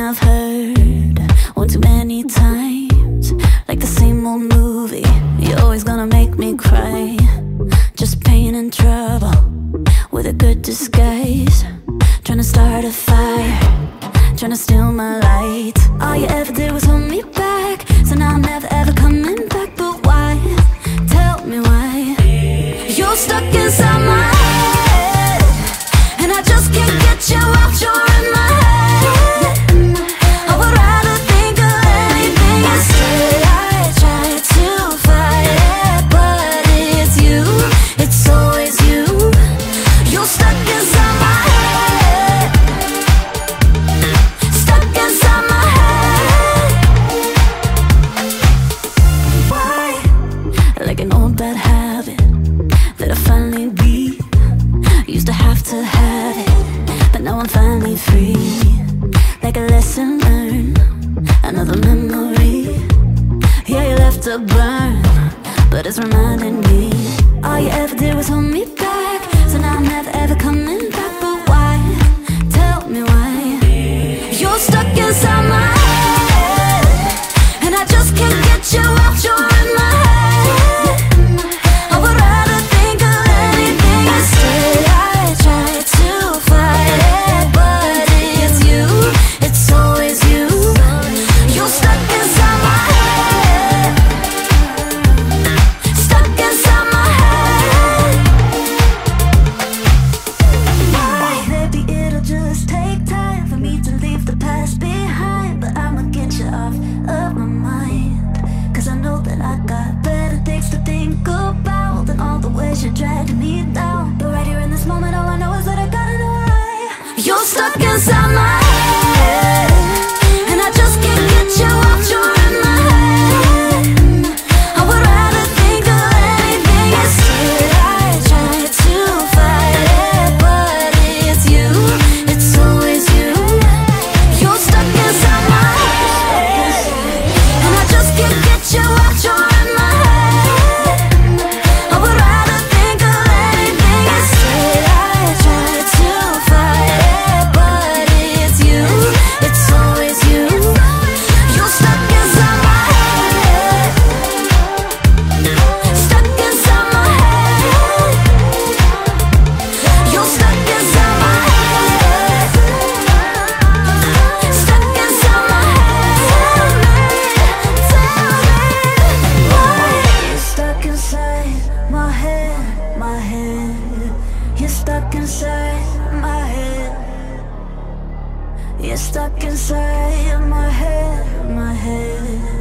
I've heard one too many times, like the same old movie. You're always gonna make me cry. Just pain and trouble with a good disguise. Trying to start a fire, trying to steal my light. All you ever did was hold me back, so now I'm never ever coming back. But why? Tell me why. You're stuck inside my head, and I just can't get you out. You're in my head. I would rather think of anything instead. I try to fight it, but it's you. It's always you. You're stuck inside my head, stuck inside my head. Why? Like an old bad habit that I finally beat. Used to have to have it, but now I'm finally free. Like a lesson learned, another memory. Yeah, you left a burn, but it's reminding me. All you ever did was hold me back, so now I'm never ever coming back. But why? Tell me why. You're stuck inside my head, and I just can't get you out. You're in my head. I would rather think of anything instead. I try to fight it, but it's you. It's always you. You're stuck inside my head, stuck inside my head. Why? Maybe it'll just take time for me to leave the past behind, but I'ma get you off of my mind, 'cause I know that I got better things to think about than all the ways you're dragging me down. But right here in this moment, all I know is that I gotta know why. You're stuck inside my head, and I just can't get you out. You're in my head. I would rather think of anything instead. I try to fight it, but it's you. It's always you. You're stuck inside my head, and I just can't get you out. You're in my head. I would rather think of anything instead. I try to fight it, but it's you. It's always you. You're stuck inside my head, stuck inside my head. You're stuck inside my head, stuck inside my head. Tell me why. You're stuck inside my head, my head. You're stuck inside my head. You're stuck inside my head, my head.